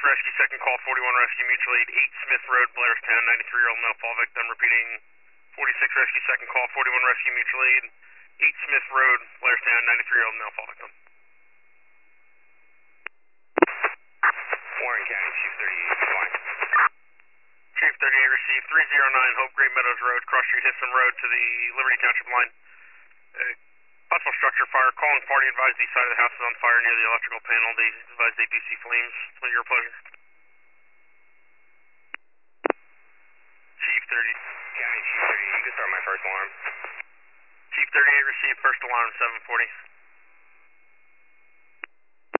Rescue, second call, 41 Rescue, mutual aid, 8 Smith Road, Blairstown, 93-year-old male fall victim, repeating 46 Rescue, second call, 41 Rescue, mutual aid, 8 Smith Road, Blairstown, 93-year-old male fall victim. Warren County, Chief 38, fine. Chief 38 received 309 Hope Great Meadows Road, cross street Hissam Road to the Liberty Township line. Possible structure fire, calling party, advised the side of the house is on fire near the electrical panel. They advise they do see flames. With your pleasure. Chief 30. County, Chief 38, you can start my first alarm. Chief 38 received first alarm, 740.